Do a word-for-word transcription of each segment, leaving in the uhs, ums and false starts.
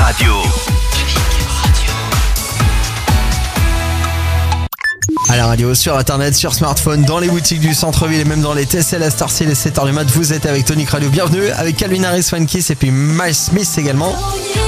Radio. À la radio, sur internet, sur smartphone, dans les boutiques du centre-ville et même dans les T C L à Star Style et sept heures du mat, vous êtes avec Tonic Radio. Bienvenue avec Calvin Harris, One Kiss et puis Miles Smith également.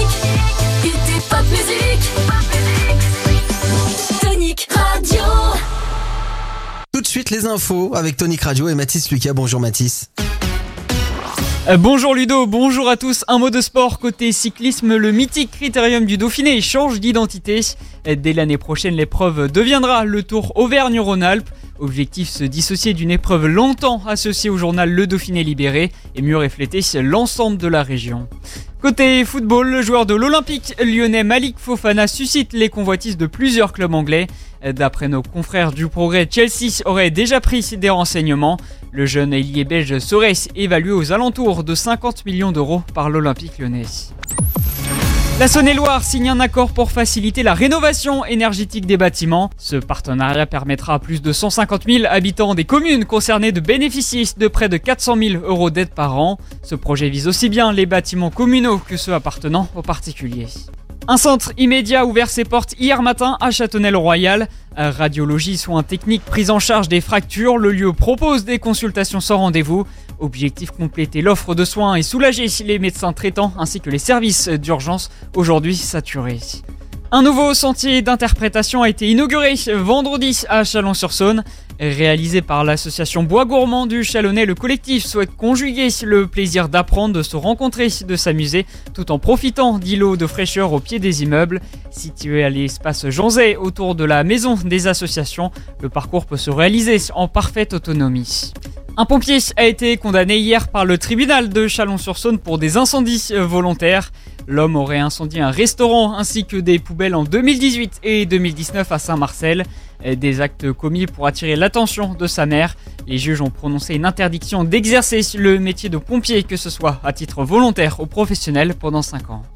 Tonic Radio. Tout de suite les infos avec Tonic Radio et Mathis Lucas. Bonjour Mathis. Bonjour Ludo, bonjour à tous. Un mot de sport côté cyclisme, le mythique Critérium du Dauphiné change d'identité. Dès l'année prochaine, l'épreuve deviendra le Tour Auvergne-Rhône-Alpes. Objectif, se dissocier d'une épreuve longtemps associée au journal Le Dauphiné Libéré et mieux refléter l'ensemble de la région. Côté football, le joueur de l'Olympique lyonnais Malik Fofana suscite les convoitises de plusieurs clubs anglais. D'après nos confrères du Progrès, Chelsea aurait déjà pris des renseignements. Le jeune ailier belge serait évalué aux alentours de cinquante millions d'euros par l'Olympique lyonnais. La Saône-et-Loire signe un accord pour faciliter la rénovation énergétique des bâtiments. Ce partenariat permettra à plus de cent cinquante mille habitants des communes concernées de bénéficier de près de quatre cent mille euros d'aide par an. Ce projet vise aussi bien les bâtiments communaux que ceux appartenant aux particuliers. Un centre immédiat a ouvert ses portes hier matin à Châtenay-le-Royal. Radiologie, soins techniques, prise en charge des fractures, le lieu propose des consultations sans rendez-vous. Objectif, compléter l'offre de soins et soulager les médecins traitants ainsi que les services d'urgence aujourd'hui saturés. Un nouveau sentier d'interprétation a été inauguré vendredi à Chalon-sur-Saône. Réalisé par l'association Bois Gourmand du Chalonnais, le collectif souhaite conjuguer le plaisir d'apprendre, de se rencontrer, de s'amuser, tout en profitant d'îlots de fraîcheur au pied des immeubles. Situé à l'espace Jean-Zay, autour de la maison des associations, le parcours peut se réaliser en parfaite autonomie. Un pompier a été condamné hier par le tribunal de Chalon-sur-Saône pour des incendies volontaires. L'homme aurait incendié un restaurant ainsi que des poubelles en deux mille dix-huit et deux mille dix-neuf à Saint-Marcel. Des actes commis pour attirer l'attention de sa mère. Les juges ont prononcé une interdiction d'exercer le métier de pompier, que ce soit à titre volontaire ou professionnel, pendant cinq ans.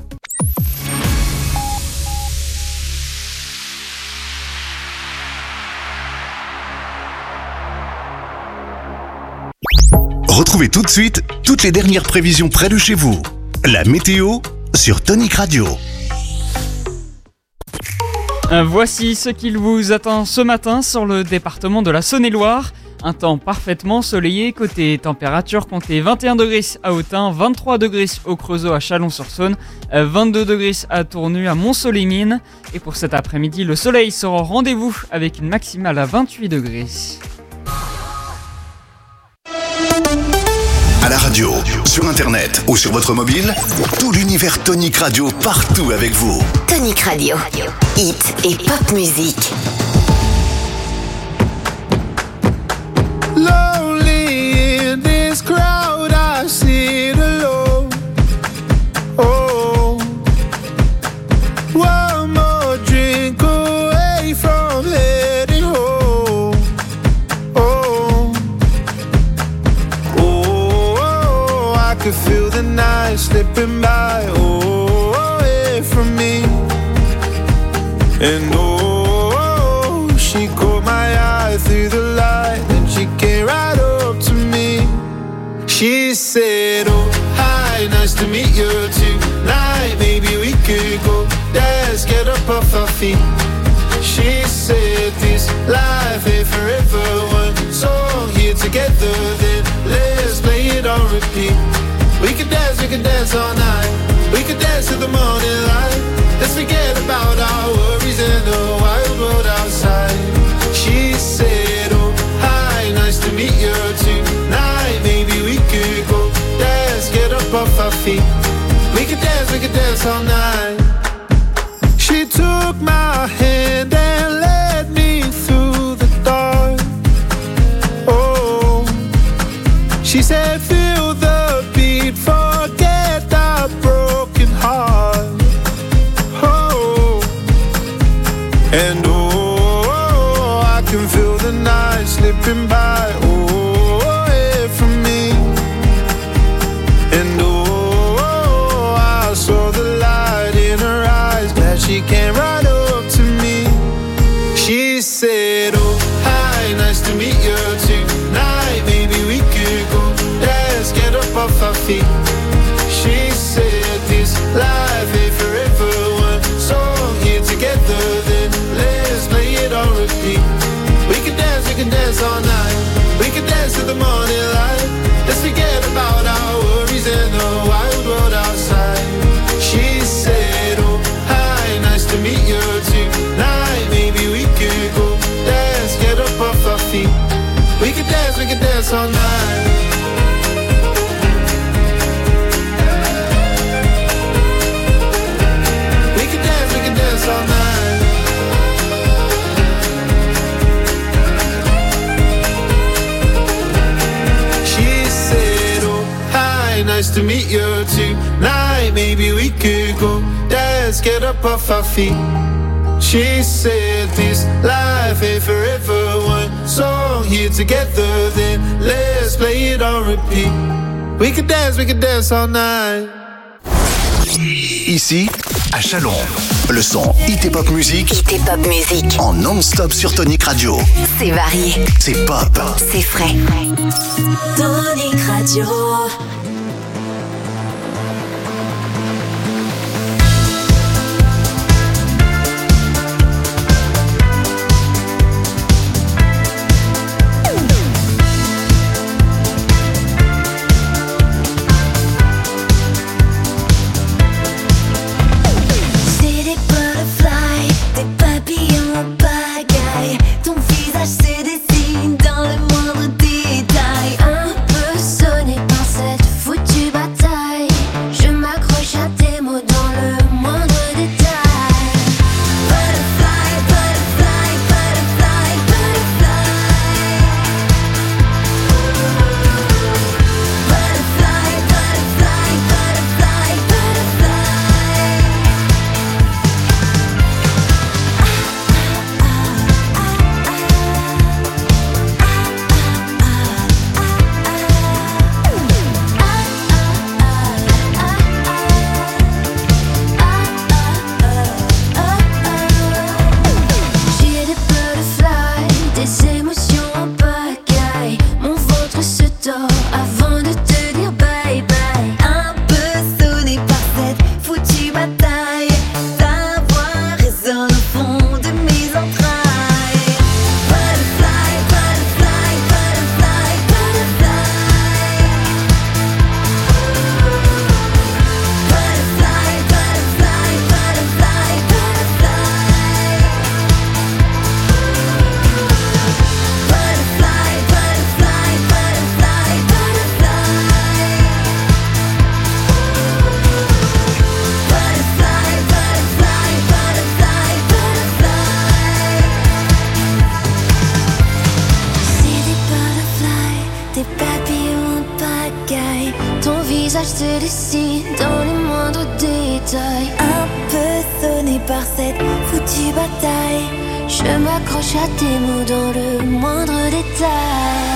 Retrouvez tout de suite toutes les dernières prévisions près de chez vous. La météo sur Tonic Radio. Voici ce qu'il vous attend ce matin sur le département de la Saône-et-Loire. Un temps parfaitement ensoleillé, côté température, comptez vingt et un degrés à Autun, vingt-trois degrés au Creusot à Chalon-sur-Saône, vingt-deux degrés à Tournu à Mont-Soleil-Mines. Et pour cet après-midi, le soleil sera au rendez-vous avec une maximale à vingt-huit degrés. À la radio, sur internet ou sur votre mobile, tout l'univers Tonic Radio partout avec vous. Tonic Radio. Hit et pop musique. Lonely in this crowd, I sit alone. Oh, one more drink away from heading home. Oh, oh, I could feel the night slipping by. Oh, away from me. And oh, she caught my eye through the light, and she came right up to me. She said, oh, hi, nice to meet you tonight. Maybe we could go dance, get up off our feet. She said, this life ain't forever. One song here together, then let's play it on repeat. We could dance, we could dance all night. We could dance till the morning light. Let's forget about our worries and the wild world outside. She said, oh, hi, nice to meet you tonight. Maybe we could go dance, get up off our feet. We could dance, we could dance all night. She took my hand and led me through the dark. Oh, she said, feel the beat, forget the broken heart. And oh, I can feel the night slipping by, oh, away from me. And oh, I saw the light in her eyes, glad she came right up to me. She said, oh, hi, nice to meet you tonight. Maybe we could go dance. to the morning light. Let's forget about our worries and the wild world outside. She said, oh, hi, nice to meet you tonight. Maybe we could go dance, get up off our feet. We could dance, we could dance all night. We could dance, we could dance all night. She said, oh, hi, nice to meet you tonight. Maybe we could go dance, get up off our feet. She said this life ain't forever. One song here together, then let's play it on repeat. We could dance, we could dance all night. Ici, à Chalon, le son Hit et Pop Music. Hit et Pop Music. En non-stop sur Tonic Radio. C'est varié. C'est pop. C'est frais. Tonic Radio. Se dessine dans le moindre détail. Un peu sonné par cette foutue bataille. Je m'accroche à tes mots dans le moindre détail. Butterfly, butterfly, butterfly, butterfly. Butterfly, butterfly, butterfly, butterfly. J'ai des butterflies, des émotions en pagaille. Mon ventre se tord avant de te dire bye bye. Un peu sonné par cette foutue bataille. Ta voix résonne au fond de mes entrailles. Butterfly, butterfly, butterfly, butterfly. Butterfly, butterfly, butterfly, butterfly. Butterfly, butterfly, butterfly, butterfly. Butterfly, butterfly, butterfly, butterfly. C'est des butterflies, des papillons en pagaille. Ton visage se dessine dans les moindres détails. Un peu sonné par cette foutue bataille. Je m'accroche à tes mots dans le moindre détail.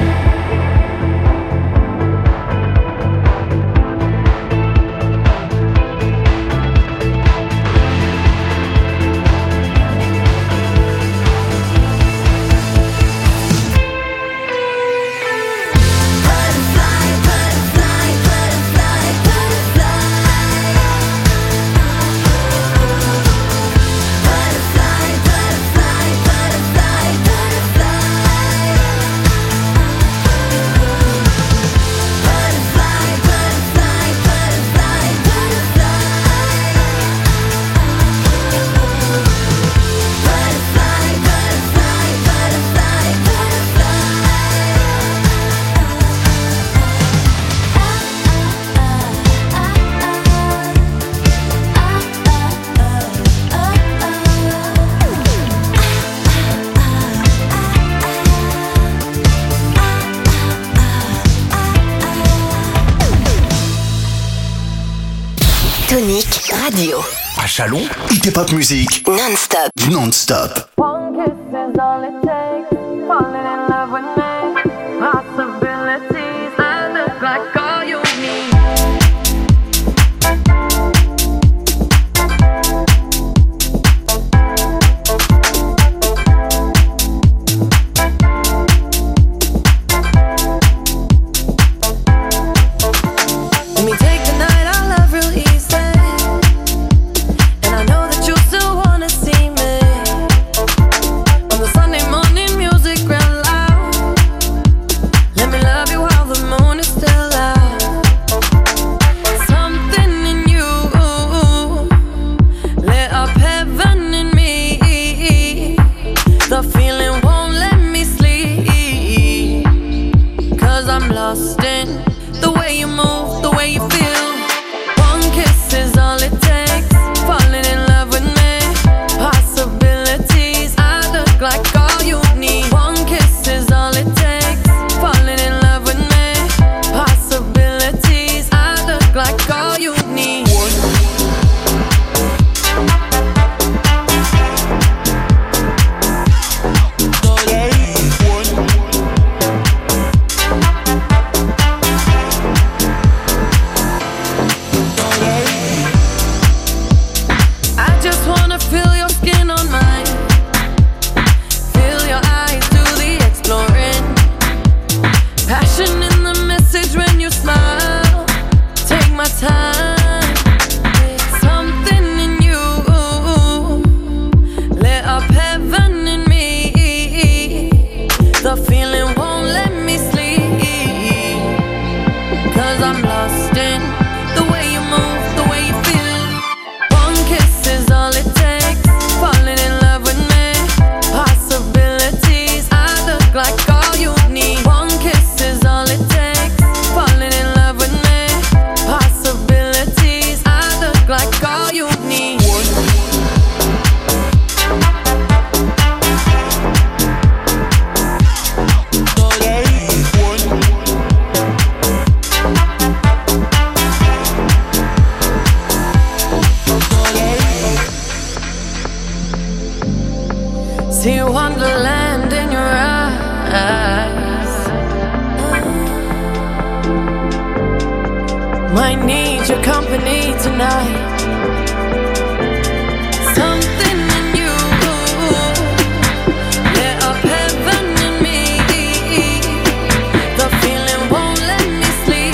Butterfly, butterfly, butterfly, butterfly. Butterfly, butterfly, butterfly, butterfly. Butterfly, butterfly, butterfly, butterfly. Butterfly, butterfly, butterfly, butterfly. Tonic Radio. À Chalon, Hit et Pop Music. Non-stop. Non-stop. One kiss is all it takes. Falling in love with me. Possibilities that look like all you need. Let me take the night, I love real easy. And I know that you still wanna see me on the Sunday morning music grand live. I'm lost in the way you move, the way you feel. One kiss is all it takes. Falling in love with me. Possibilities, I look like all you need. One kiss is all it takes. Falling in love with me. Possibilities, I look like all you need. Time, something in you lit up heaven in me. The feeling won't let me sleep, 'cause I'm lost in the way you move, the way you feel. One kiss is all it takes. Falling in love with me. Possibilities, I look like all you need. One kiss is all it takes. Falling in love with me. Possibilities, I look like all you need. See wonderland in your eyes. Might need your company tonight. Something in you lit up heaven in me. The feeling won't let me sleep,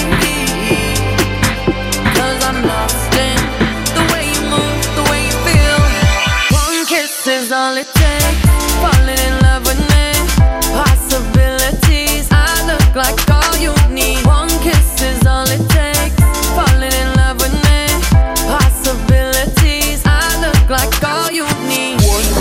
'cause I'm lost in the way you move, the way you feel. One kiss is all it takes. Falling in love with me. Possibilities, I look like all you need. One kiss is all it takes. Falling in love with me. Possibilities, I look like all you need.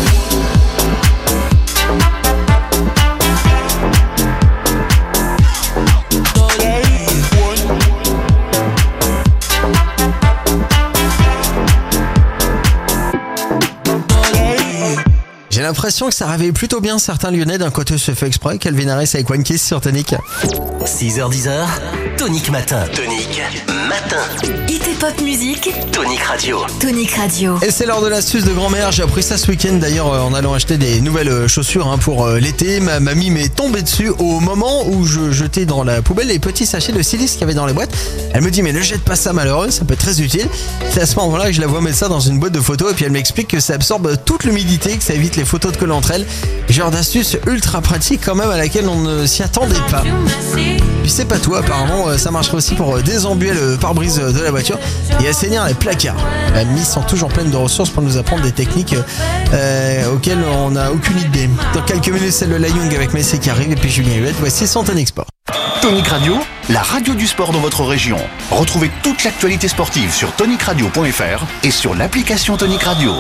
J'ai l'impression que ça réveille plutôt bien certains Lyonnais. D'un côté, c'est fait exprès. Calvin Harris avec One Kiss sur Tonic. six heures dix heures, Tonic Matin. Tonic Matin. Hit et pop musique. Tonic Radio. Tonic Radio. Et c'est l'heure de l'astuce de grand-mère. J'ai appris ça ce week-end d'ailleurs euh, en allant acheter des nouvelles euh, chaussures hein, pour euh, l'été. Ma mamie m'est tombée dessus au moment où je jetais dans la poubelle les petits sachets de silice qu'il y avait dans les boîtes. Elle me dit mais ne jette pas ça malheureux, ça peut être très utile. C'est à ce moment-là que je la vois mettre ça dans une boîte de photos et puis elle m'explique que ça absorbe toute l'humidité, que ça évite les photos de colle entre elles. Genre d'astuce ultra pratique quand même à laquelle on ne s'y attendait pas. Puis c'est pas tout, apparemment euh, ça marcherait aussi pour euh, désembuer le pare-brise de la voiture et assainir les placards. La Miss sont toujours pleines de ressources pour nous apprendre des techniques euh, auxquelles on n'a aucune idée. Dans quelques minutes, c'est le La Young avec Messi qui arrive et puis Julien Huette. Voici son Tonic Sport. Tonic Radio, la radio du sport dans votre région. Retrouvez toute l'actualité sportive sur tonic radio point f r et sur l'application Tonic Radio.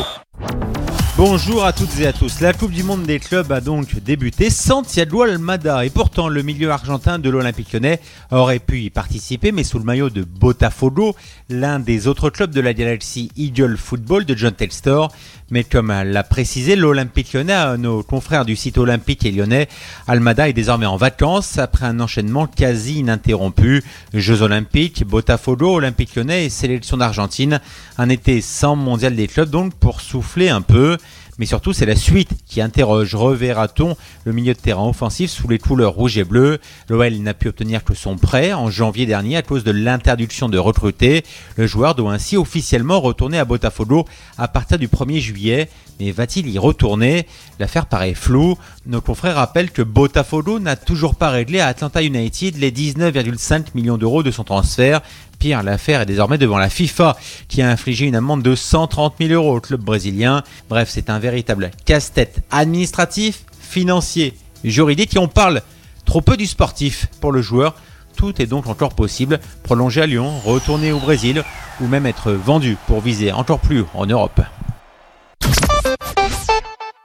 Bonjour à toutes et à tous. La Coupe du Monde des clubs a donc débuté. Santiago Almada et pourtant le milieu argentin de l'Olympique Lyonnais aurait pu y participer, mais sous le maillot de Botafogo, l'un des autres clubs de la galaxie Eagle Football de John Telstor. Mais comme l'a précisé l'Olympique Lyonnais à nos confrères du site olympique et lyonnais, Almada est désormais en vacances après un enchaînement quasi ininterrompu. Jeux olympiques, Botafogo, Olympique Lyonnais et sélection d'Argentine. Un été sans mondial des clubs donc pour souffler un peu. Mais surtout, c'est la suite qui interroge. Reverra-t-on le milieu de terrain offensif sous les couleurs rouge et bleu? L'O L n'a pu obtenir que son prêt en janvier dernier à cause de l'interdiction de recruter. Le joueur doit ainsi officiellement retourner à Botafogo à partir du premier juillet. Mais va-t-il y retourner? L'affaire paraît floue. Nos confrères rappellent que Botafogo n'a toujours pas réglé à Atlanta United les dix-neuf virgule cinq millions d'euros de son transfert. Pire, l'affaire est désormais devant la FIFA qui a infligé une amende de cent trente mille euros au club brésilien. Bref, c'est un véritable casse-tête administratif, financier, juridique et on parle trop peu du sportif pour le joueur. Tout est donc encore possible. Prolonger à Lyon, retourner au Brésil ou même être vendu pour viser encore plus haut en Europe.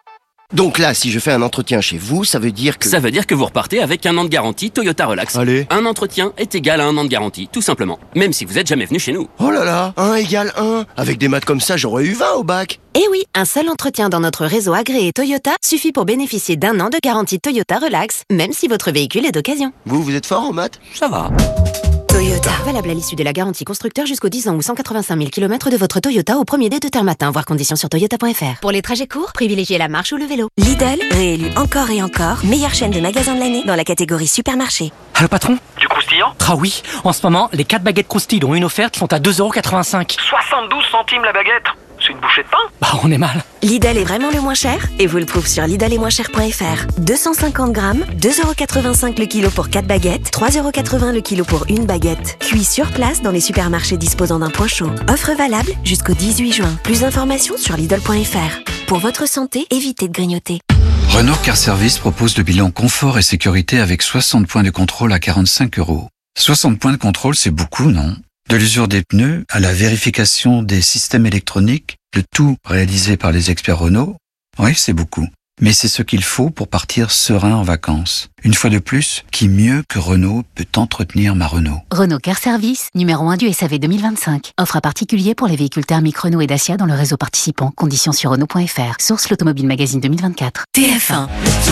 Donc là, si je fais un entretien chez vous, ça veut dire que... Ça veut dire que vous repartez avec un an de garantie Toyota Relax. Allez. Un entretien est égal à un an de garantie, tout simplement. Même si vous êtes jamais venu chez nous. Oh là là, un égale un. Avec des maths comme ça, j'aurais eu vingt au bac. Eh oui, un seul entretien dans notre réseau agréé Toyota suffit pour bénéficier d'un an de garantie Toyota Relax, même si votre véhicule est d'occasion. Vous, vous êtes fort en maths? Ça va. Toyota. Valable à l'issue de la garantie constructeur jusqu'aux dix ans ou cent quatre-vingt-cinq mille kilomètres de votre Toyota au premier dé de terme matin, voir conditions sur toyota point f r. Pour les trajets courts, privilégiez la marche ou le vélo. Lidl, réélu encore et encore, meilleure chaîne de magasins de l'année dans la catégorie supermarché. Allô patron? Du croustillant? Ah oui, en ce moment, les quatre baguettes croustilles dont une offerte sont à deux euros quatre-vingt-cinq. soixante-douze centimes la baguette. C'est une bouchée de pain? Bah on est mal. Lidl est vraiment le moins cher et vous le trouvez sur lidl et moins cher point f r. deux cent cinquante grammes, deux euros quatre-vingt-cinq le kilo pour quatre baguettes, trois euros quatre-vingts le kilo pour une baguette. Cuit sur place dans les supermarchés disposant d'un point chaud. Offre valable jusqu'au dix-huit juin. Plus d'informations sur lidl point f r. Pour votre santé, évitez de grignoter. Renault Car Service propose le bilan confort et sécurité avec soixante points de contrôle à quarante-cinq euros. soixante points de contrôle, c'est beaucoup, non? De l'usure des pneus à la vérification des systèmes électroniques, le tout réalisé par les experts Renault. Oui, c'est beaucoup. Mais c'est ce qu'il faut pour partir serein en vacances. Une fois de plus, qui mieux que Renault peut entretenir ma Renault? Renault Car Service, numéro un du S A V deux mille vingt-cinq. Offre à particulier pour les véhicules thermiques Renault et Dacia dans le réseau participant. Conditions sur Renault point f r. Source l'Automobile Magazine deux mille vingt-quatre. T F un.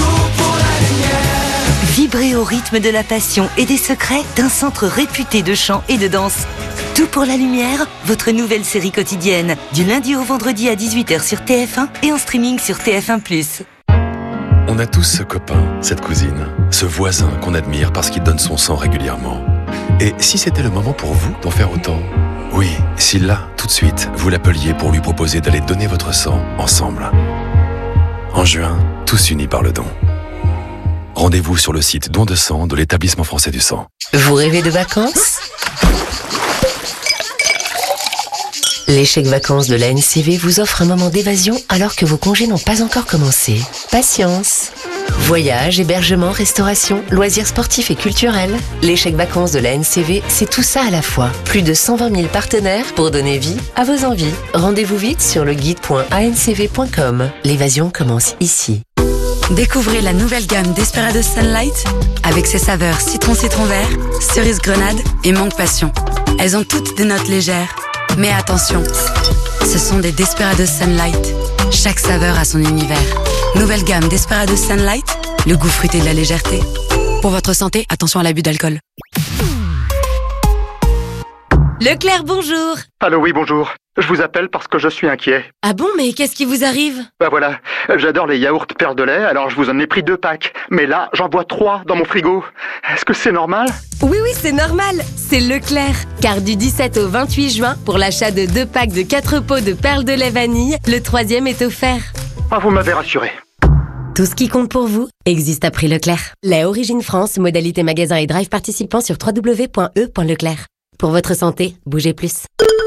Vibrez au rythme de la passion et des secrets d'un centre réputé de chant et de danse. Tout pour la lumière, votre nouvelle série quotidienne, du lundi au vendredi à dix-huit heures sur T F un et en streaming sur T F un plus. On a tous ce copain, cette cousine, ce voisin qu'on admire parce qu'il donne son sang régulièrement. Et si c'était le moment pour vous d'en faire autant? Oui, si là, tout de suite, vous l'appeliez pour lui proposer d'aller donner votre sang ensemble. En juin, tous unis par le don. Rendez-vous sur le site Don de sang de l'Établissement français du sang. Vous rêvez de vacances? Les chèques vacances de la N C V vous offrent un moment d'évasion alors que vos congés n'ont pas encore commencé. Patience! Voyages, hébergement, restauration, loisirs sportifs et culturels. Les chèques vacances de la N C V, c'est tout ça à la fois. Plus de cent vingt mille partenaires pour donner vie à vos envies. Rendez-vous vite sur le guide point a n c v point com. L'évasion commence ici. Découvrez la nouvelle gamme Desperados Sunlight avec ses saveurs citron-citron vert, cerise grenade et mangue passion. Elles ont toutes des notes légères. Mais attention, ce sont des Desperados Sunlight. Chaque saveur a son univers. Nouvelle gamme Desperados Sunlight, le goût fruité de la légèreté. Pour votre santé, attention à l'abus d'alcool. Leclerc, bonjour. Allô, oui, bonjour. Je vous appelle parce que je suis inquiet. Ah bon, mais qu'est-ce qui vous arrive? Bah voilà, j'adore les yaourts perles de lait, alors je vous en ai pris deux packs. Mais là, j'en bois trois dans mon frigo. Est-ce que c'est normal? Oui, oui, c'est normal. C'est Leclerc. Car du dix-sept au vingt-huit juin, pour l'achat de deux packs de quatre pots de perles de lait vanille, le troisième est offert. Ah, vous m'avez rassuré. Tout ce qui compte pour vous existe à prix Leclerc. Lait Origine France, modalité magasin et drive participant sur w w w point e point leclerc. Pour votre santé, bougez plus.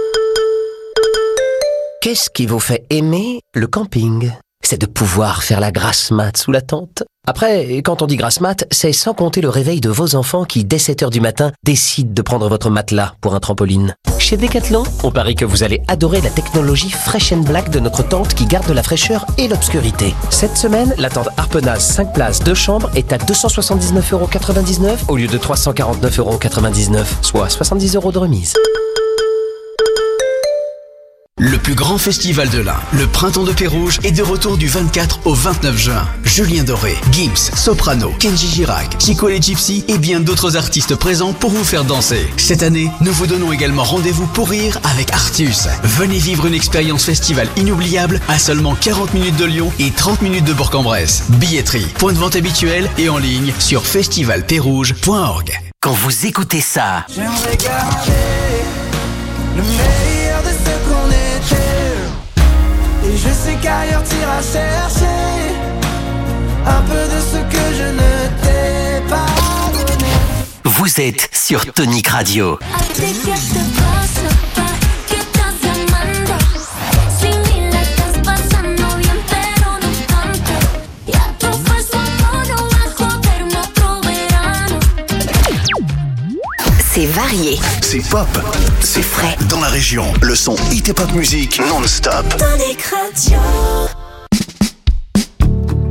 Qu'est-ce qui vous fait aimer le camping? C'est de pouvoir faire la grasse mat sous la tente. Après, quand on dit grasse mat, c'est sans compter le réveil de vos enfants qui, dès sept heures du matin, décident de prendre votre matelas pour un trampoline. Chez Decathlon, on parie que vous allez adorer la technologie Fresh and Black de notre tente qui garde la fraîcheur et l'obscurité. Cette semaine, la tente Harpenaz cinq places deux chambres est à deux cent soixante-dix-neuf euros quatre-vingt-dix-neuf au lieu de trois cent quarante-neuf euros quatre-vingt-dix-neuf, soit soixante-dix euros de remise. Le plus grand festival de l'Ain, le Printemps de Pérouge, est de retour du vingt-quatre au vingt-neuf juin. Julien Doré, Gims, Soprano, Kenji Girac, Chico les Gypsy et bien d'autres artistes présents pour vous faire danser. Cette année, nous vous donnons également rendez-vous pour rire avec Artus. Venez vivre une expérience festival inoubliable à seulement quarante minutes de Lyon et trente minutes de Bourg-en-Bresse. Billetterie, point de vente habituel et en ligne sur festival pérouge point org. Quand vous écoutez ça, j'aimerais garder le meilleur de ce qu'on était. Et je sais qu'ailleurs t'iras chercher un peu de ce que je ne t'ai pas donné. Vous êtes sur Tonic Radio. C'est varié. C'est pop. C'est frais. Dans la région, le son hit et pop musique non-stop. Tonic Radio.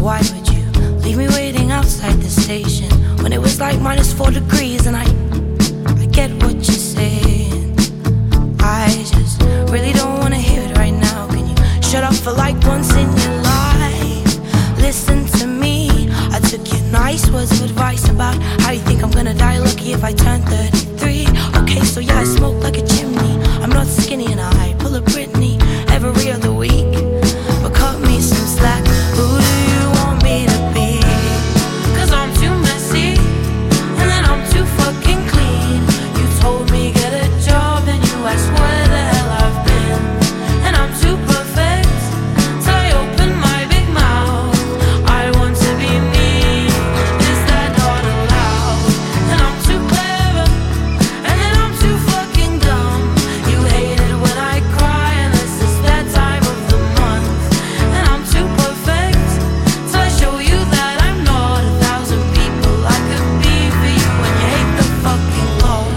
Why would you leave me waiting outside the station when it was like minus four degrees? And I, I get what you're saying. I just really don't wanna hear it right now. Can you shut up for like once in your life? Listen to me. I took your nice words of advice about how you think I'm gonna die lucky if I turn thirty-three. Okay, so yeah, I smoke like a chimney. I'm not skinny and I pull a Britney every other week. But cut me some slack. Who do you want me to be? Cause I'm too messy and then I'm too fucking clean. You told me get a job and you asked where the hell I've been. And I'm too perfect till I open my big mouth. I want to be me. Is that not allowed? And I'm too clever and then I'm too fucking dumb. You hate it when I cry unless it's that time of the month. And I'm too perfect till I show you that I'm not a thousand people I could be for you. And you hate the fucking Lord.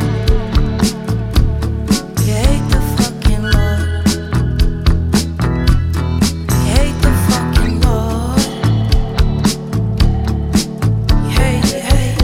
You hate the fucking Lord. You hate the fucking Lord. You hate, you hate.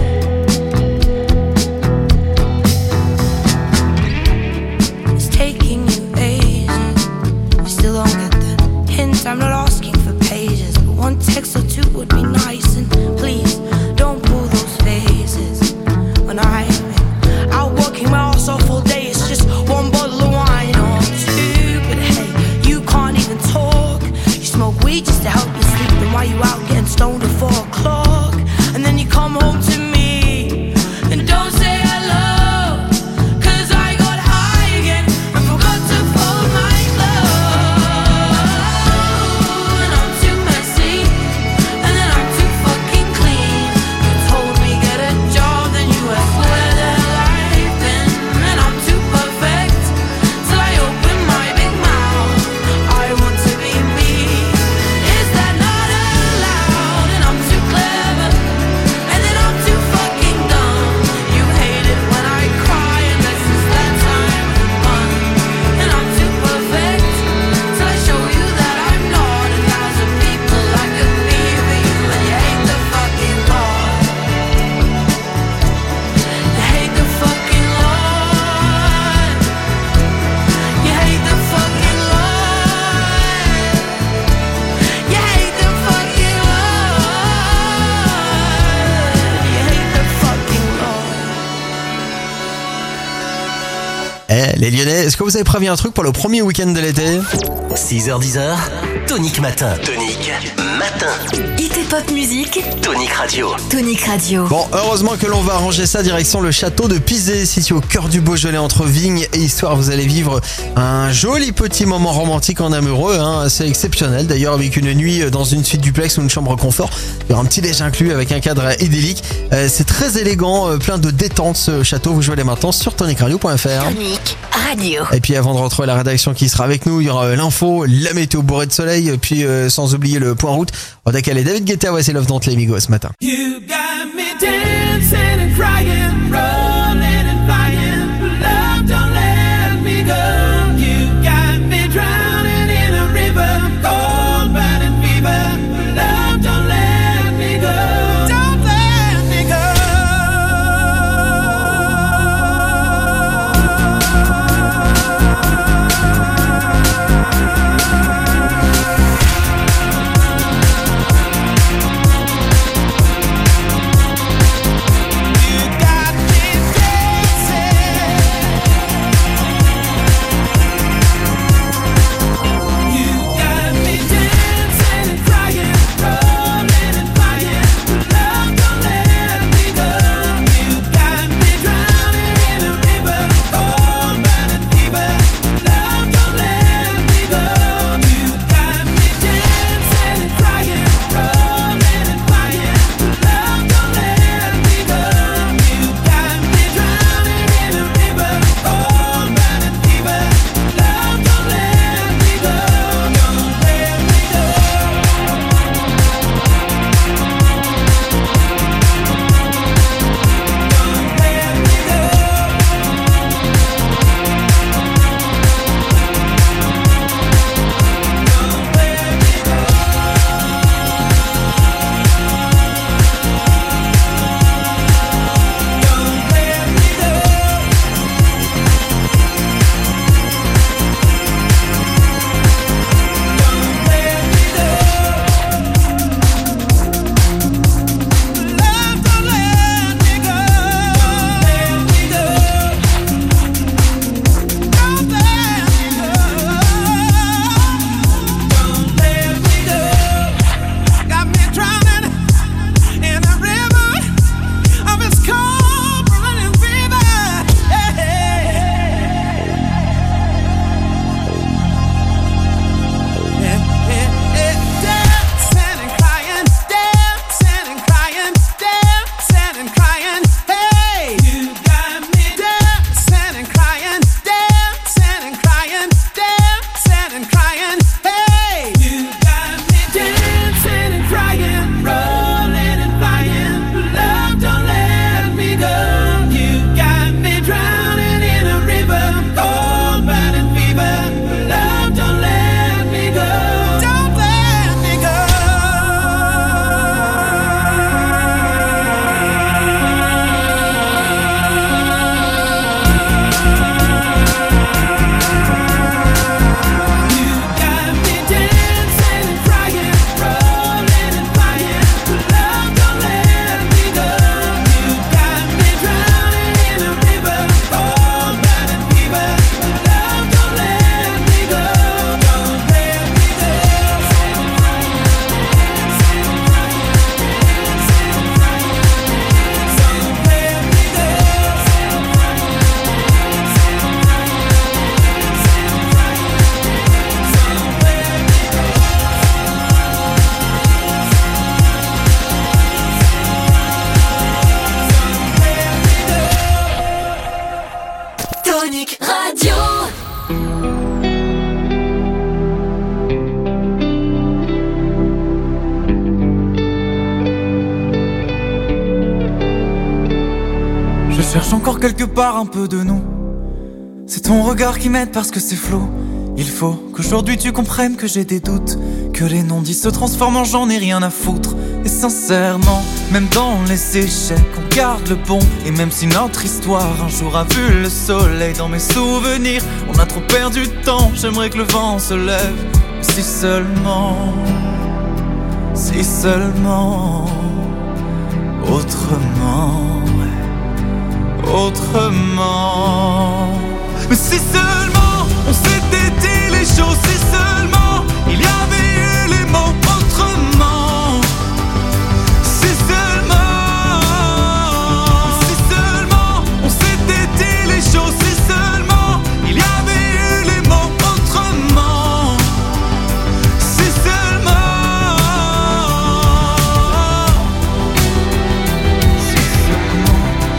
It's taking you ages. You still don't get the hint. I'm not asking for pages, but one text or two would be nice. And please don't pull those faces when I've been out working my ass off all day. It's just one bottle of wine or two. But hey, you can't even talk. You smoke weed just to help you sleep. Then why you out getting stoned at four o'clock? And then you come home to me and don't say hello. Cause I got high again and forgot to fold my clothes. And I'm too messy and then I'm too fucking clean. You told me get a job, then you asked where the hell I've been. And I'm too perfect till I open my big mouth. I want to be me. Is that not allowed? And I'm too clever and then I'm too fucking dumb. You hate it when I cry unless it's that time of the month. And I'm too perfect till I show you that I'm not a thousand people I could be for you. And you hate the fucking Lord. You hate the fucking Lord. You hate the fucking Lord. You hate the fucking Lord. You hate the fucking Lord. Eh, les Lyonnais, est-ce que vous avez prévu un truc pour le premier week-end de l'été? six heures dix heures, Tonic Matin. Tonic Matin. Hit et pop musique. Tonic Radio. Tonic Radio. Bon, heureusement que l'on va arranger ça direction le château de Pizé, situé au cœur du Beaujolais entre Vignes et Histoire. Vous allez vivre un joli petit moment romantique en amoureux, hein, c'est exceptionnel. D'ailleurs, avec une nuit dans une suite duplex ou une chambre confort, il y aura un petit déj inclus avec un cadre idyllique. Euh, c'est très élégant, euh, plein de détente ce château. Vous jouez les maintenant sur tonic radio point f r. Tonic Radio. Et puis avant de retrouver la rédaction qui sera avec nous, il y aura l'info, la météo bourrée de soleil, puis euh, sans oublier le point route. On va décaler David Guetta, voici Love Don't Let Me Go ce matin. You got me dancing and crying, rolling and flying. Love don't let me go. You got me drowning in a river, cold burning fever. Love don't let me go. Don't let me go. cherche encore quelque part un peu de nous. C'est ton regard qui m'aide parce que c'est flou. Il faut qu'aujourd'hui tu comprennes que j'ai des doutes, que les non-dits se transforment en j'en ai rien à foutre. Et sincèrement, même dans les échecs, on garde le bon. Et même si notre histoire un jour a vu le soleil, dans mes souvenirs, on a trop perdu de temps. J'aimerais que le vent se lève, si seulement, si seulement, autrement, autrement. Mais si seulement on s'était dit les choses, si seulement il y avait eu les mots autrement. Si seulement, si seulement on s'était dit les choses, si seulement il y avait eu les mots autrement. Si seulement, si seulement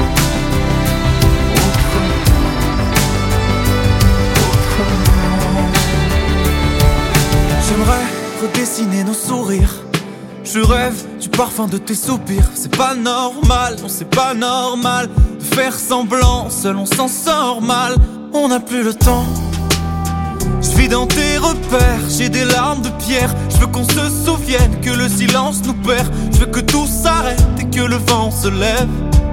j'aimerais redessiner nos sourires. Je rêve du parfum de tes soupirs. C'est pas normal, non c'est pas normal de faire semblant, seul on s'en sort mal. On n'a plus le temps. Je vis dans tes repères, j'ai des larmes de pierre. Je veux qu'on se souvienne que le silence nous perd. Je veux que tout s'arrête et que le vent se lève.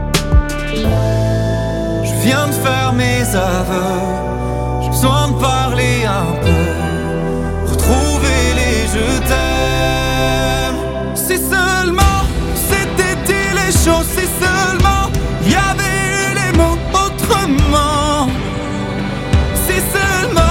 Je viens de faire mes aveux, j'ai besoin de parler un peu, retrouver les je t'aime. Si seulement c'était dit les choses, si seulement il y avait eu les mots autrement. Si seulement,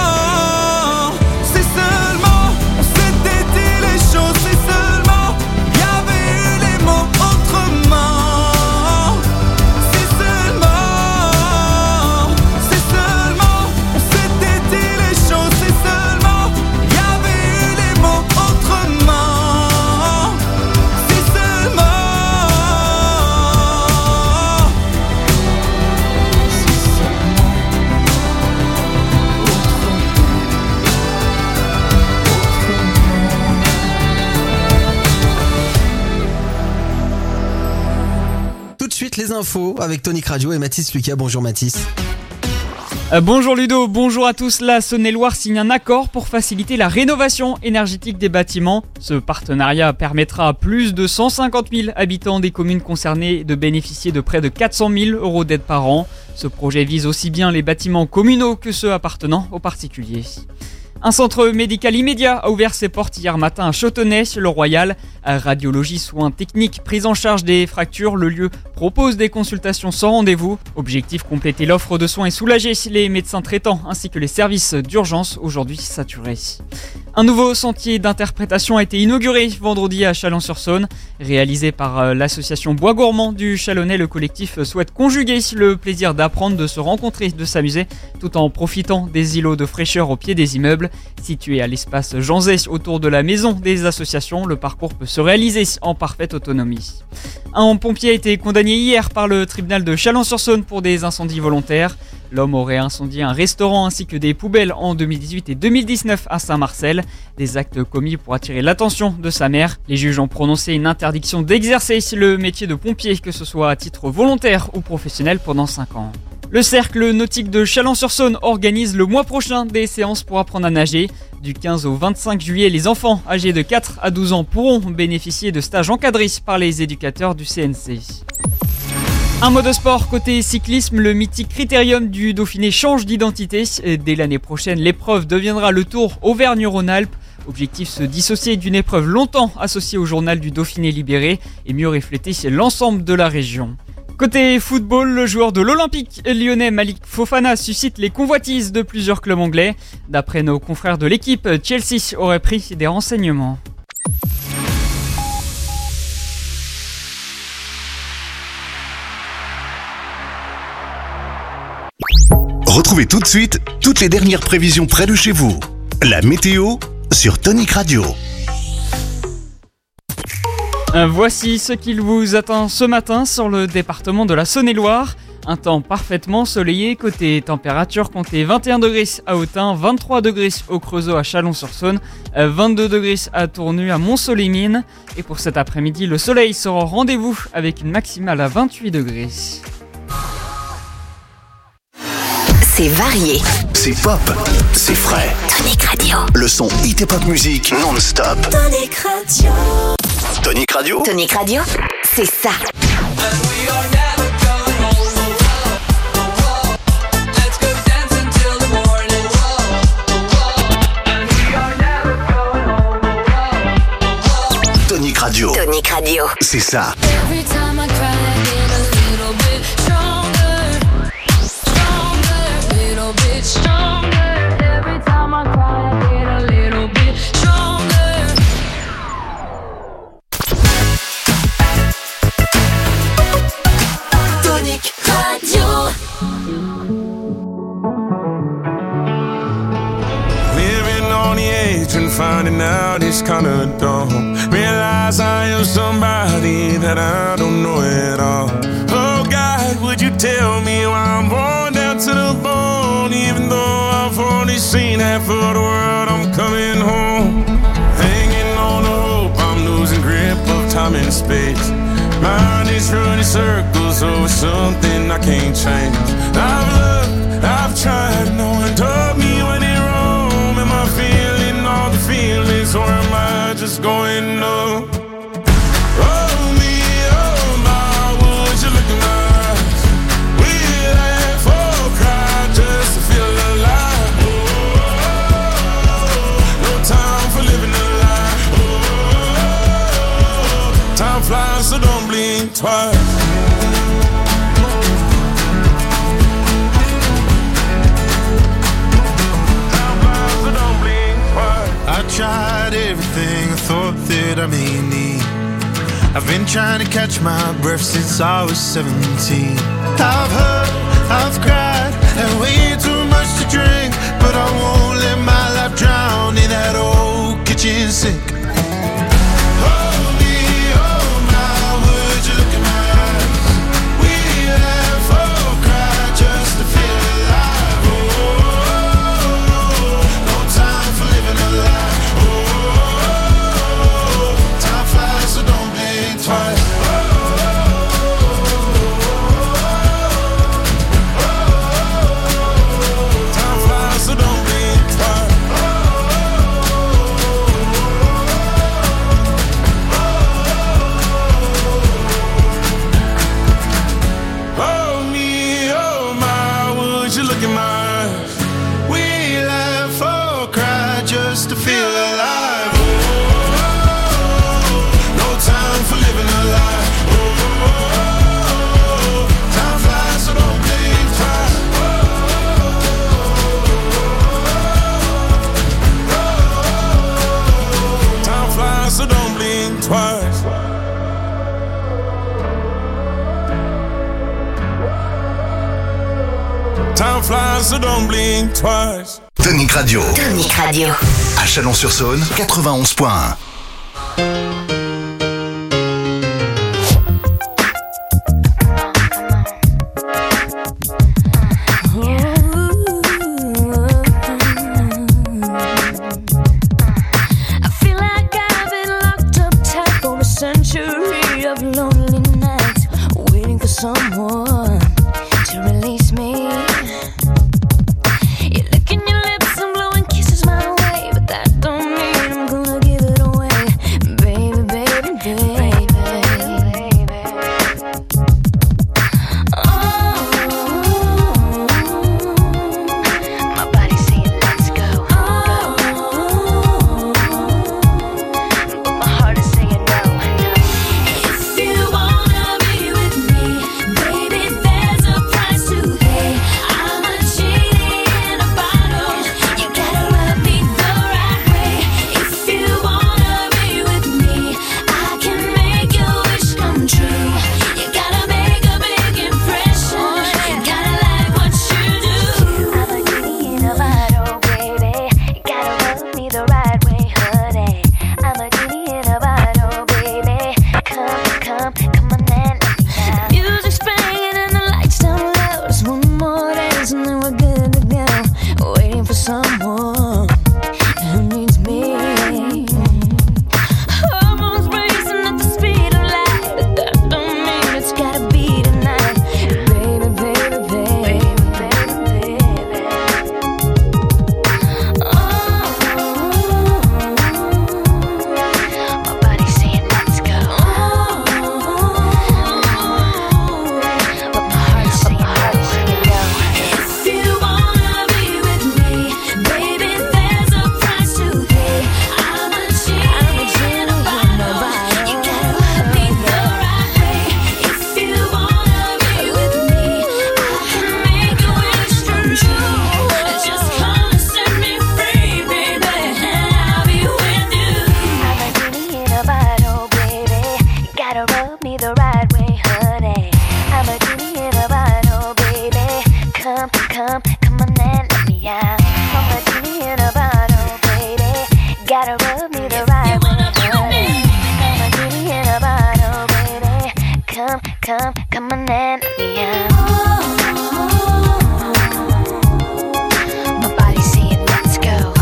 si seulement on s'était dit les choses, si seulement il y avait eu les mots autrement. Si seulement, si seulement on s'était dit les choses, si seulement il y avait eu les mots autrement. Si seulement, si seulement Tout de suite les infos avec Tonic Radio et Mathis Lucas. Bonjour Mathis. Euh, bonjour Ludo, bonjour à tous. La Saône-et-Loire signe un accord pour faciliter la rénovation énergétique des bâtiments. Ce partenariat permettra à plus de cent cinquante mille habitants des communes concernées de bénéficier de près de quatre cent mille euros d'aide par an. Ce projet vise aussi bien les bâtiments communaux que ceux appartenant aux particuliers. Un centre médical immédiat a ouvert ses portes hier matin à Chautenay-le-Royal. Radiologie, soins techniques, prise en charge des fractures, le lieu propose des consultations sans rendez-vous. Objectif, compléter l'offre de soins et soulager les médecins traitants ainsi que les services d'urgence aujourd'hui saturés. Un nouveau sentier d'interprétation a été inauguré vendredi à Chalon-sur-Saône. Réalisé par l'association Bois Gourmand du Chalonnais, le collectif souhaite conjuguer le plaisir d'apprendre, de se rencontrer, de s'amuser, tout en profitant des îlots de fraîcheur au pied des immeubles. Situé à l'espace Jean Zay autour de la maison des associations, le parcours peut se réaliser en parfaite autonomie. Un pompier a été condamné hier par le tribunal de Chalon-sur-Saône pour des incendies volontaires. L'homme aurait incendié un restaurant ainsi que des poubelles en deux mille dix-huit et deux mille dix-neuf à Saint-Marcel. Des actes commis pour attirer l'attention de sa mère. Les juges ont prononcé une interdiction d'exercer le métier de pompier, que ce soit à titre volontaire ou professionnel, pendant cinq ans. Le cercle nautique de Chalon-sur-Saône organise le mois prochain des séances pour apprendre à nager. Du quinze au vingt-cinq juillet, les enfants âgés de quatre à douze ans pourront bénéficier de stages encadrés par les éducateurs du C N C. Un mot de sport côté cyclisme, le mythique Critérium du Dauphiné change d'identité. Dès l'année prochaine, l'épreuve deviendra le Tour Auvergne-Rhône-Alpes. Objectif, se dissocier d'une épreuve longtemps associée au journal du Dauphiné libéré et mieux refléter l'ensemble de la région. Côté football, le joueur de l'Olympique lyonnais Malik Fofana suscite les convoitises de plusieurs clubs anglais. D'après nos confrères de l'équipe, Chelsea aurait pris des renseignements. Retrouvez tout de suite toutes les dernières prévisions près de chez vous. La météo sur Tonic Radio. Voici ce qu'il vous attend ce matin sur le département de la Saône-et-Loire. Un temps parfaitement soleillé, côté température, comptez vingt et un degrés à Autun, vingt-trois degrés au Creusot à Chalon-sur-Saône, vingt-deux degrés à Tournu, à Mont-Soleil-Mines. Et pour cet après-midi, le soleil sera au rendez-vous avec une maximale à vingt-huit degrés. c'est varié. C'est pop, c'est frais. Tonic Radio. Le son hit et pop musique non-stop. Tonic Radio. Tonic Radio. Tonic Radio, c'est ça. Tonic Radio. Tonic Radio. C'est ça. Every time I cry, I get a little bit stronger, stronger, little bit stronger. Every time I cry, I get a little bit stronger. Tonic Radio. Living on the edge and finding out it's kinda dumb. Realize I am somebody that I don't know at all. Oh God, would you tell me why I'm born down to the bone? Even though I've only seen half of the world, I'm coming home. Hanging on the hope, I'm losing grip of time and space. Mind is running circles over something I can't change. I've looked, I've tried, no one told me when it wrong. Am I feeling all the feelings, or am I just going numb? Oh me, oh my, would you look in my eyes? We laugh or cry just to feel alive. Oh, no time for living a lie. Oh, time flies, so don't blink twice. I tried everything I thought that I may need. I've been trying to catch my breath since I was seventeen. I've hurt, I've cried, and way too much to drink, but I won't let my life drown in that old kitchen sink. Oh me, oh my, would you look in my eyes? We laugh or cry just to feel alive. Oh, no time for living a lie. Twice. Time flies, so don't blink twice. Oh me, oh my, would you look in my eyes? We laugh or cry just to feel alive. Time for living a lie. Oh, time flies, so don't blink twice. Oh, time flies, so don't blink twice. Time flies, so don't blink twice. Tonic Radio. Tonic Radio. À Chalon-sur-Saône, quatre-vingt-onze point un. Someone to release me. You're licking your lips and blowing kisses my way, but that don't mean I'm gonna give it away, baby, baby, baby, baby. Oh, my body's saying let's go. Oh, but my heart is saying no. If you wanna be with me, baby, honey, honey. I'm a genie in a bottle, baby. Come, come, come on and let me out. I'm a genie in a bottle, baby. Gotta rub me the right way, honey. I'm a genie in a bottle, baby. Come, come, come on and let me out. My body's saying let's go,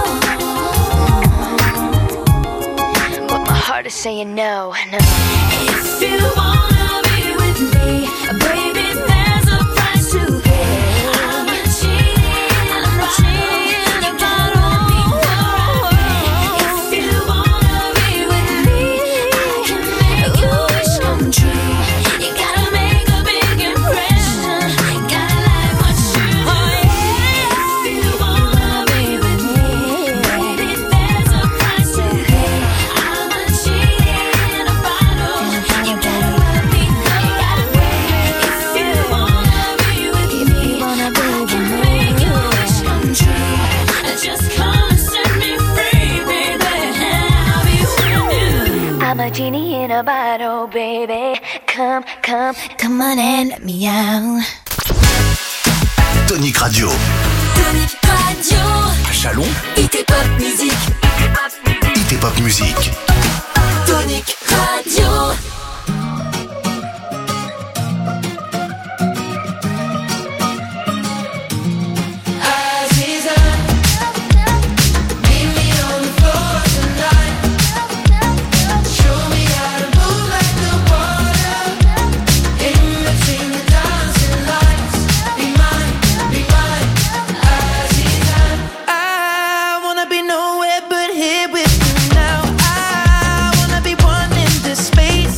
but my heart is saying no, no. If you wanna be with me, baby, there's a price to pay. I'm a cheating, I'm a cheating about all. If you wanna be with me, I can make your wish come true. You gotta make a big impression. Gotta like what you do. If you wanna be with me, baby, there's a price to pay. I'm a cheating in a bottle. You gotta let me know. You gotta wait. If you wanna be with me, I can make your wish come true. Just come and set me free, baby, and I'll be with you. I'm a genie in a bottle, baby. Come, come, come on and let me out. Tonic Radio. Tonic Radio. À Chalon. Hit et pop musique. Hit et pop musique. Tonic Radio. I wanna be nowhere but here with you now. I wanna be one in this space.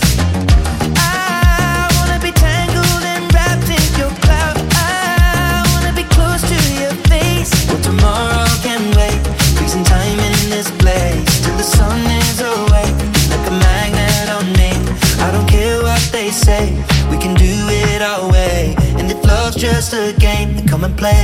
I wanna be tangled and wrapped in your cloud. I wanna be close to your face. Well, tomorrow can wait. Freezing time in this place till the sun is awake. Like a magnet on me. I don't care what they say. We can do it our way. And if love's just a game, then come and play.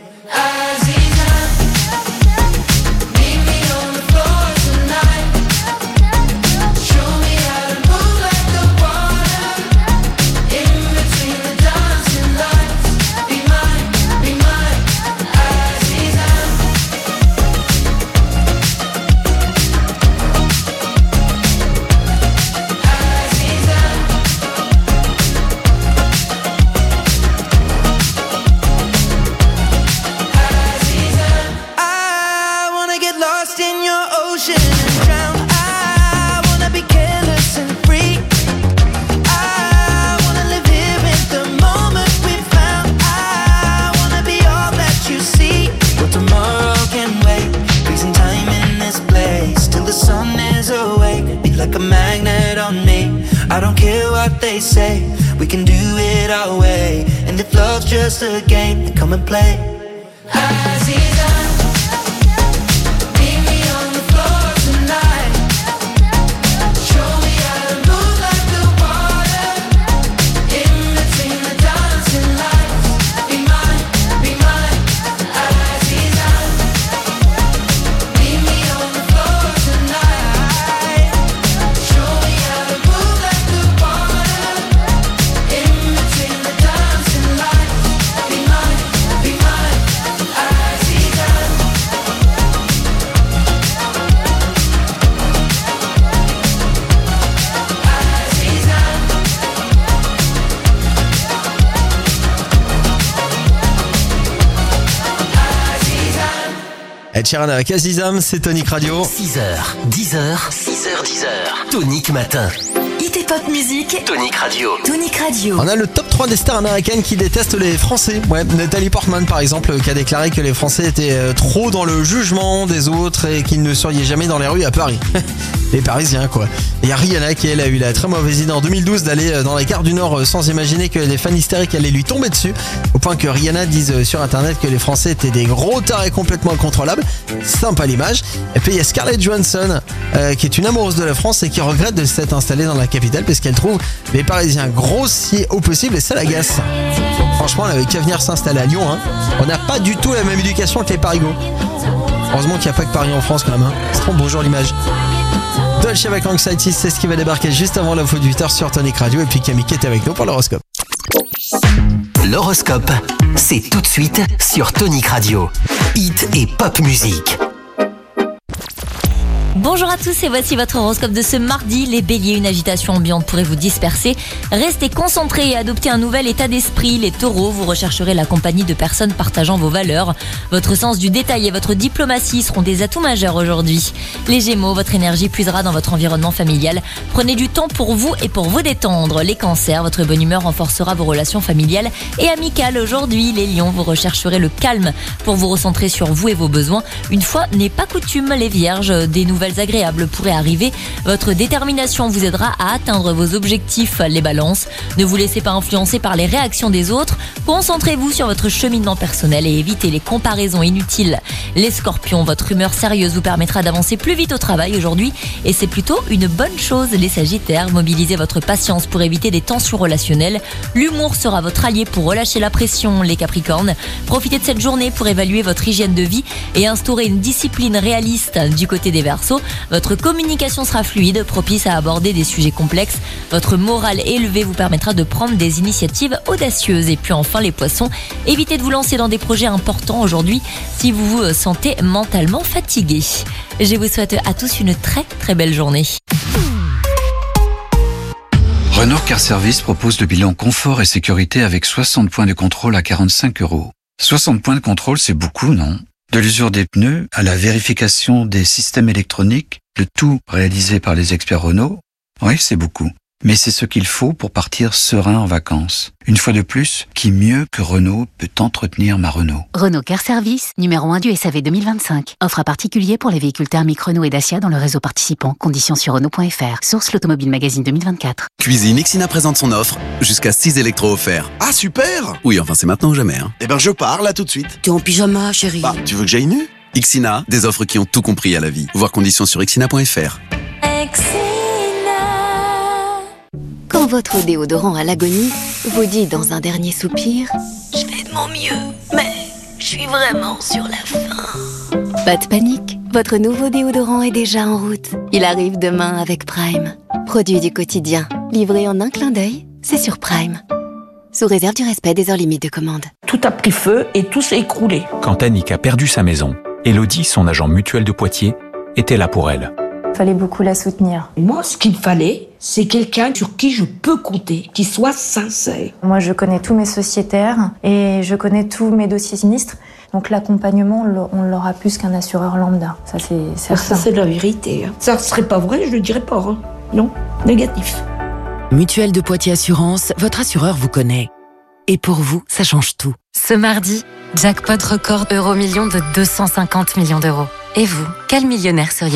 I wanna get lost in your ocean and drown. I wanna be careless and free. I wanna live here in the moment we found. I wanna be all that you see. Well, tomorrow can wait. Freezing time in this place till the sun is awake. Be like a magnet on me. I don't care what they say. We can do it our way. And if love's just a game, then come and play. Ed Sheeran avec Azizam, c'est Tonic Radio. six heures, dix heures, six heures, dix heures. Tonic Matin. Hit et pop musique. Tonic Radio. Tonic Radio. On a le top trois des stars américaines qui détestent les Français. Ouais, Nathalie Portman par exemple, qui a déclaré que les Français étaient trop dans le jugement des autres et qu'ils ne seriez jamais dans les rues à Paris. Les Parisiens quoi. Et il y a Rihanna qui elle a eu la très mauvaise idée en deux mille douze d'aller dans la gare du Nord sans imaginer que les fans hystériques allaient lui tomber dessus. Au point que Rihanna dise sur internet que les Français étaient des gros tarés complètement incontrôlables. Sympa l'image. Et puis il y a Scarlett Johansson euh, qui est une amoureuse de la France et qui regrette de s'être installée dans la capitale parce qu'elle trouve les Parisiens grossiers au possible et ça l'agace. Franchement elle avait qu'à venir s'installer à Lyon hein. On n'a pas du tout la même éducation que les Parigots. Heureusement qu'il n'y a pas que Paris en France quand même hein. C'est trop bonjour l'image. Dolce avec Anxiety, c'est ce qui va débarquer juste avant l'info de huit heures sur Tonic Radio. Et puis Camille qui est avec nous pour l'horoscope. L'horoscope, c'est tout de suite sur Tonic Radio. Hit et pop musique. Bonjour à tous et voici votre horoscope de ce mardi. Les béliers, une agitation ambiante pourrait vous disperser. Restez concentrés et adoptez un nouvel état d'esprit. Les taureaux, vous rechercherez la compagnie de personnes partageant vos valeurs. Votre sens du détail et votre diplomatie seront des atouts majeurs aujourd'hui. Les gémeaux, votre énergie puisera dans votre environnement familial. Prenez du temps pour vous et pour vous détendre. Les cancers, votre bonne humeur renforcera vos relations familiales et amicales aujourd'hui. Les lions, vous rechercherez le calme pour vous recentrer sur vous et vos besoins. Une fois n'est pas coutume, les vierges, des nouvelles agréables pourraient arriver. Votre détermination vous aidera à atteindre vos objectifs. Les balances, ne vous laissez pas influencer par les réactions des autres. Concentrez-vous sur votre cheminement personnel et évitez les comparaisons inutiles. Les scorpions, votre humeur sérieuse vous permettra d'avancer plus vite au travail aujourd'hui et c'est plutôt une bonne chose. Les sagittaires, mobilisez votre patience pour éviter des tensions relationnelles. L'humour sera votre allié pour relâcher la pression. Les capricornes, profitez de cette journée pour évaluer votre hygiène de vie et instaurer une discipline réaliste. Du côté des Verseaux, votre communication sera fluide, propice à aborder des sujets complexes. Votre morale élevée vous permettra de prendre des initiatives audacieuses. Et puis enfin les poissons, évitez de vous lancer dans des projets importants aujourd'hui si vous vous sentez mentalement fatigué. Je vous souhaite à tous une très très belle journée. Renault Car Service propose le bilan confort et sécurité avec soixante points de contrôle à quarante-cinq euros. soixante points de contrôle, c'est beaucoup, non ? De l'usure des pneus à la vérification des systèmes électroniques, le tout réalisé par les experts Renault, oui, c'est beaucoup. Mais c'est ce qu'il faut pour partir serein en vacances. Une fois de plus, qui mieux que Renault peut entretenir ma Renault ? Renault Car Service, numéro un du S A V deux mille vingt-cinq. Offre à particulier pour les véhicules thermiques Renault et Dacia dans le réseau participant. Conditions sur Renault point F R. Source l'Automobile Magazine deux mille vingt-quatre. Cuisine, Ixina présente son offre. Jusqu'à six électros offerts. Ah, super! Oui, enfin, c'est maintenant ou jamais. Hein. Eh ben, je pars là tout de suite. T'es en pyjama, chérie. Bah, tu veux que j'aille nu? Ixina, des offres qui ont tout compris à la vie. Voir conditions sur ixina point F R. Quand votre déodorant à l'agonie vous dit dans un dernier soupir « Je fais de mon mieux, mais je suis vraiment sur la fin. » Pas de panique, votre nouveau déodorant est déjà en route. Il arrive demain avec Prime. Produit du quotidien, livré en un clin d'œil, c'est sur Prime. Sous réserve du respect des heures limites de commande. Tout a pris feu et tout s'est écroulé. Quand Annick a perdu sa maison, Elodie, son agent mutuel de Poitiers, était là pour elle. Il fallait beaucoup la soutenir. Moi, ce qu'il fallait, c'est quelqu'un sur qui je peux compter, qui soit sincère. Moi, je connais tous mes sociétaires et je connais tous mes dossiers sinistres. Donc l'accompagnement, on l'aura plus qu'un assureur lambda. Ça, c'est certain. Ça, c'est de la vérité. Hein. Ça ne serait pas vrai, je ne le dirais pas. Hein. Non, négatif. Mutuelle de Poitiers Assurance, votre assureur vous connaît. Et pour vous, ça change tout. Ce mardi, jackpot record euro-million de deux cent cinquante millions d'euros. Et vous, quel millionnaire seriez-vous ?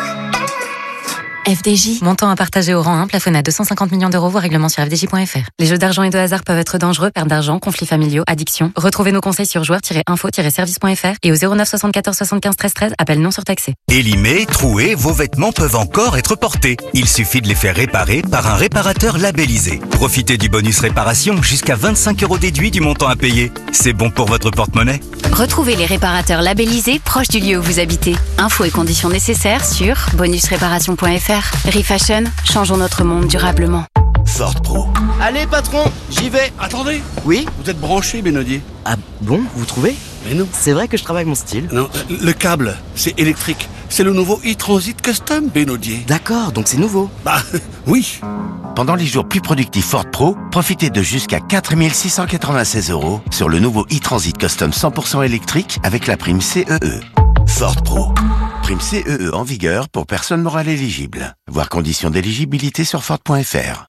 F D J. Montant à partager au rang un, plafonné à deux cent cinquante millions d'euros, voire règlement sur f d j point f r. Les jeux d'argent et de hasard peuvent être dangereux, perte d'argent, conflits familiaux, addiction. Retrouvez nos conseils sur joueurs tiret info tiret service point f r et au zéro neuf soixante-quatorze soixante-quinze treize treize, appel non surtaxé. Élimés, troués, vos vêtements peuvent encore être portés. Il suffit de les faire réparer par un réparateur labellisé. Profitez du bonus réparation, jusqu'à vingt-cinq euros déduits du montant à payer. C'est bon pour votre porte-monnaie. Retrouvez les réparateurs labellisés proches du lieu où vous habitez. Infos et conditions nécessaires sur bonus réparation point f r. Refashion, changeons notre monde durablement. Ford Pro. Allez patron, j'y vais. Attendez. Oui. Vous êtes branché, Bénodier. Ah bon, vous trouvez? Mais non. C'est vrai que je travaille avec mon style. Non, le câble, c'est électrique. C'est le nouveau e-Transit Custom, Bénodier. D'accord, donc c'est nouveau. Bah, oui. Pendant les jours plus productifs Ford Pro, profitez de jusqu'à quatre mille six cent quatre-vingt-seize euros sur le nouveau e-Transit Custom cent pour cent électrique avec la prime C E E. Ford Pro. Prime C E E en vigueur pour personnes morales éligibles. Voir conditions d'éligibilité sur Ford point F R.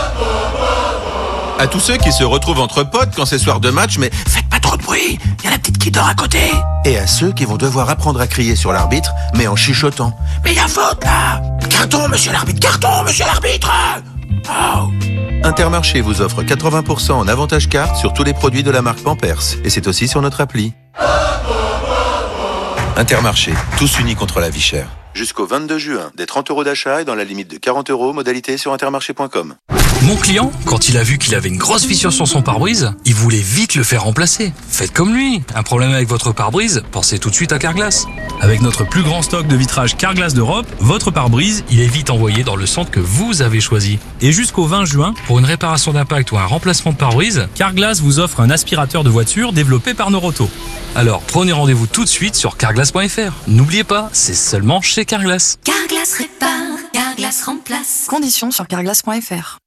À tous ceux qui se retrouvent entre potes quand c'est soir de match, mais faites pas trop de bruit, il y a la petite qui dort à côté. Et à ceux qui vont devoir apprendre à crier sur l'arbitre, mais en chuchotant. Mais il y a faute là. Carton, monsieur l'arbitre, carton, monsieur l'arbitre. Oh. Intermarché vous offre quatre-vingts pour cent en avantage carte sur tous les produits de la marque Pampers. Et c'est aussi sur notre appli. Intermarché, tous unis contre la vie chère. Jusqu'au vingt-deux juin, des trente euros d'achat et dans la limite de quarante euros, modalité sur intermarché point com. Mon client, quand il a vu qu'il avait une grosse fissure sur son pare-brise, il voulait vite le faire remplacer. Faites comme lui. Un problème avec votre pare-brise, pensez tout de suite à Carglass. Avec notre plus grand stock de vitrage Carglass d'Europe, votre pare-brise, il est vite envoyé dans le centre que vous avez choisi. Et jusqu'au vingt juin, pour une réparation d'impact ou un remplacement de pare-brise, Carglass vous offre un aspirateur de voiture développé par Noroto. Alors prenez rendez-vous tout de suite sur carglass point f r. N'oubliez pas, c'est seulement chez Carglass. Carglass répare, Carglass remplace. Conditions sur carglass point f r.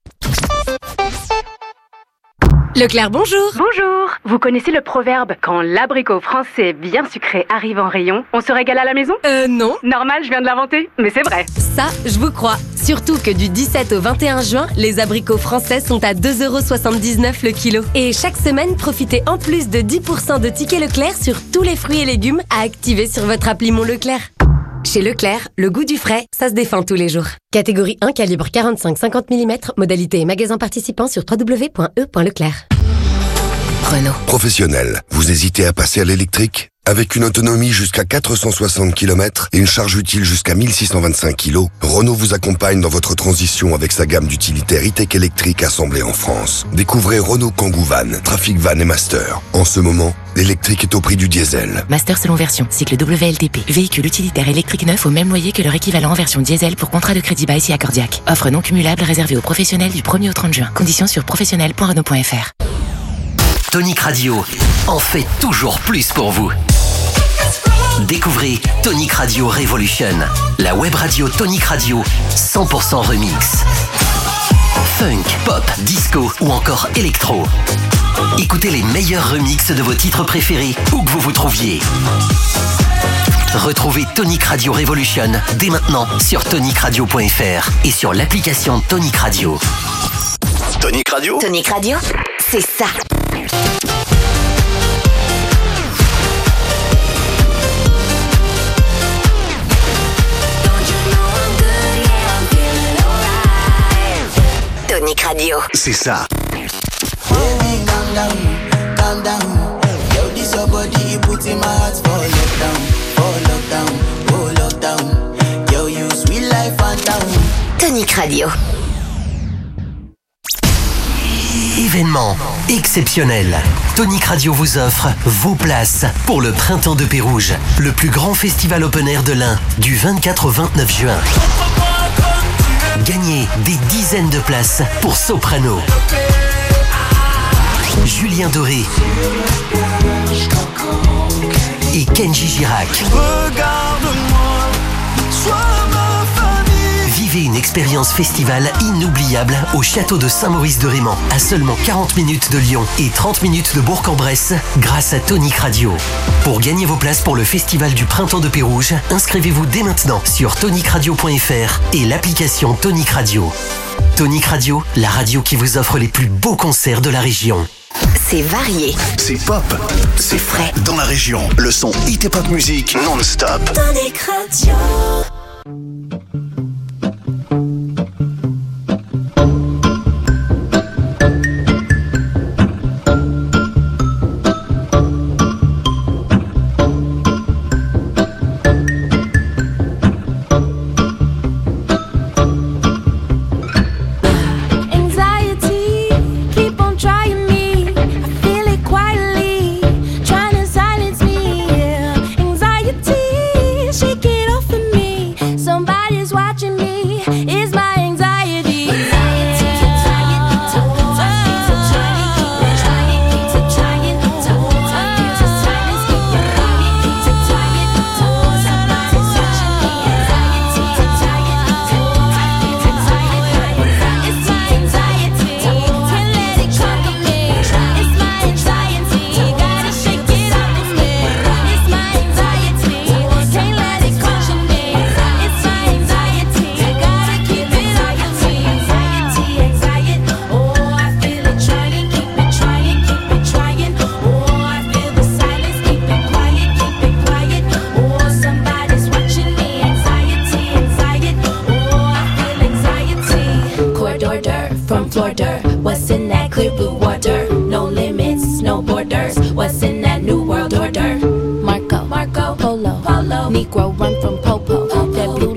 Leclerc, bonjour. Bonjour. Vous connaissez le proverbe « Quand l'abricot français bien sucré arrive en rayon, on se régale à la maison » Euh, non. Normal, je viens de l'inventer, mais c'est vrai. Ça, je vous crois. Surtout que du dix-sept au vingt et un juin, les abricots français sont à deux euros soixante-dix-neuf le kilo. Et chaque semaine, profitez en plus de dix pour cent de tickets Leclerc sur tous les fruits et légumes à activer sur votre appli Mon Leclerc. Chez Leclerc, le goût du frais, ça se défend tous les jours. Catégorie un, calibre quarante-cinq à cinquante millimètres, modalité et magasin participant sur w w w point e point leclerc. Renault. Professionnel, vous hésitez à passer à l'électrique ? Avec une autonomie jusqu'à quatre cent soixante kilomètres et une charge utile jusqu'à mille six cent vingt-cinq kilos, Renault vous accompagne dans votre transition avec sa gamme d'utilitaires e-tech électriques assemblés en France. Découvrez Renault Kangoo Van, Trafic Van et Master. En ce moment, l'électrique est au prix du diesel. Master selon version, cycle W L T P. Véhicule utilitaire électrique neuf au même loyer que leur équivalent en version diesel pour contrat de crédit bail si accordiaque. Offre non cumulable réservée aux professionnels du premier au trente juin. Conditions sur professionnel point renault point f r. Tonic Radio en fait toujours plus pour vous. Découvrez Tonic Radio Revolution, la web radio Tonic Radio cent pour cent remix. Funk, pop, disco ou encore électro. Écoutez les meilleurs remixes de vos titres préférés où que vous vous trouviez. Retrouvez Tonic Radio Revolution dès maintenant sur tonic radio point f r et sur l'application Tonic Radio. Tonic Radio. Tonic Radio, c'est ça. Tonic Radio. C'est ça. Baby, calm down, calm down. Yo, this your body, put in my heart for lockdown, for lockdown, oh lockdown. Yo, you sweet life, phantom. Tonic Radio. Événement exceptionnel. Tonic Radio vous offre vos places pour le Printemps de Pérouge, le plus grand festival open air de l'Ain, du vingt-quatre au vingt-neuf juin. Gagnez des dizaines de places pour Soprano, Julien Doré et Kenji Girac. Regarde-moi, sois ma famille. Vivez une expérience festival inoubliable au château de Saint-Maurice-de-Réman, à seulement quarante minutes de Lyon et trente minutes de Bourg-en-Bresse, grâce à Tonic Radio. Pour gagner vos places pour le festival du Printemps de Pérouge, inscrivez-vous dès maintenant sur tonic radio point f r et l'application Tonic Radio. Tonic Radio, la radio qui vous offre les plus beaux concerts de la région. C'est varié. C'est pop. C'est frais. Dans la région, le son hit et pop musique non-stop. Tonic Radio. Negro run from Popo. That blue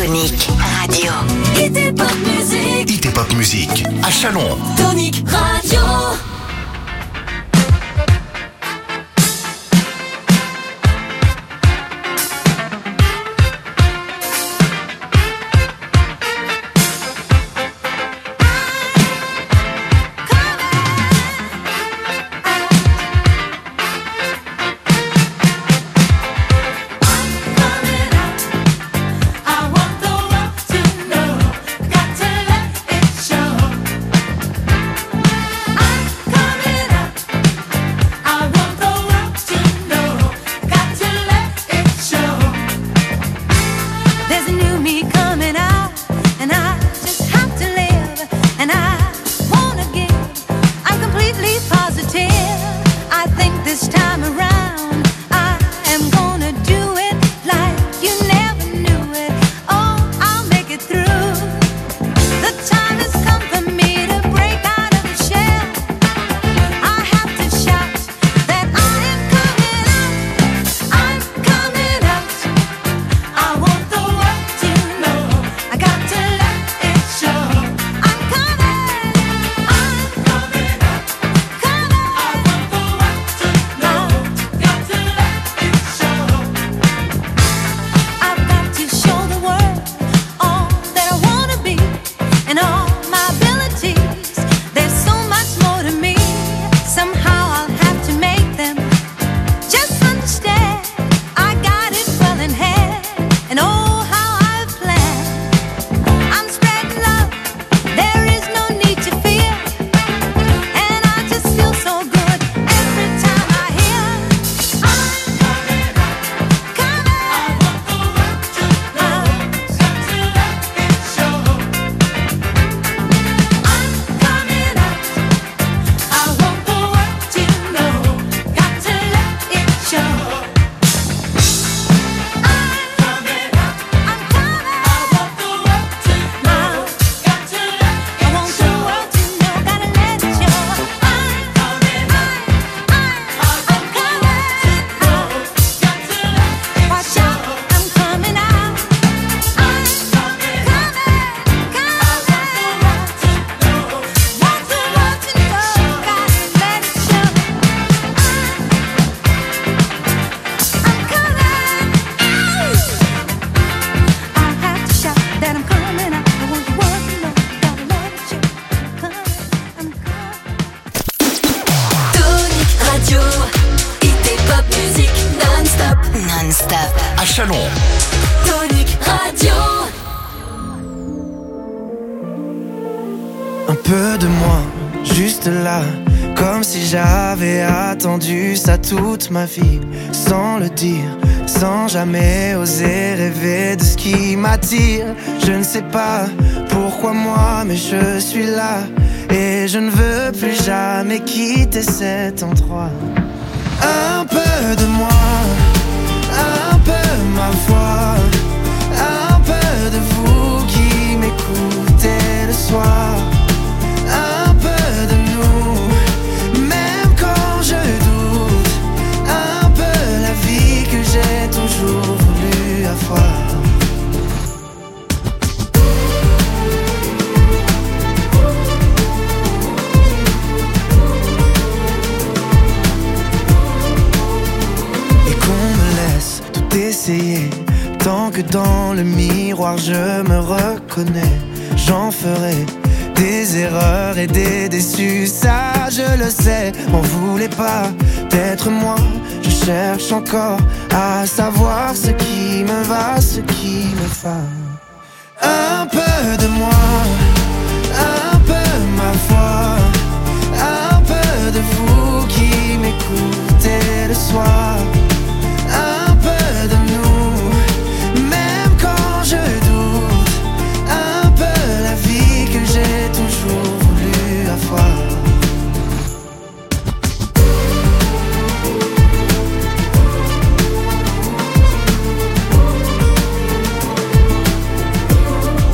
Tonic Radio. It Pop Music. It Pop Music à Chalon. Tonic Radio. Toute ma vie, sans le dire, sans jamais oser rêver de ce qui m'attire. Je ne sais pas pourquoi moi, mais je suis là et je ne veux plus jamais quitter cet endroit. Un peu de moi, un peu ma voix, un peu de vous qui m'écoutez le soir, un peu de nous, même quand je doute, un peu la vie que j'ai toujours voulu avoir. Essayer, tant que dans le miroir je me reconnais, j'en ferai des erreurs et des déçus, ça je le sais. M'en voulez pas d'être moi, je cherche encore à savoir ce qui me va, ce qui me va.